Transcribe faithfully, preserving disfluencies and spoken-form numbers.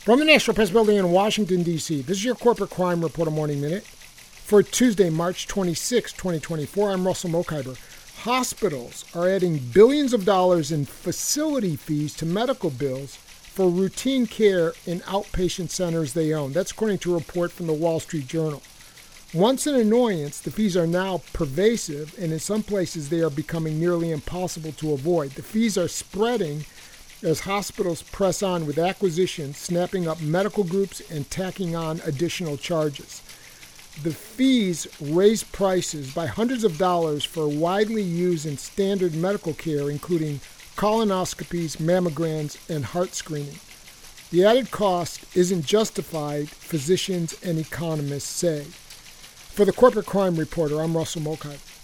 From the National Press Building in Washington, D C, this is your Corporate Crime Reporter Morning Minute for Tuesday, March twenty-sixth, twenty twenty-four. I'm Russell Mokhiber. Hospitals are adding billions of dollars in facility fees to medical bills for routine care in outpatient centers they own. That's according to a report from the Wall Street Journal. Once an annoyance, the fees are now pervasive, and in some places they are becoming nearly impossible to avoid. The fees are spreading as hospitals press on with acquisitions, snapping up medical groups, and tacking on additional charges. The fees raise prices by hundreds of dollars for widely used and standard medical care, including colonoscopies, mammograms, and heart screening. The added cost isn't justified, physicians and economists say. For the Corporate Crime Reporter, I'm Russell Mokhiber.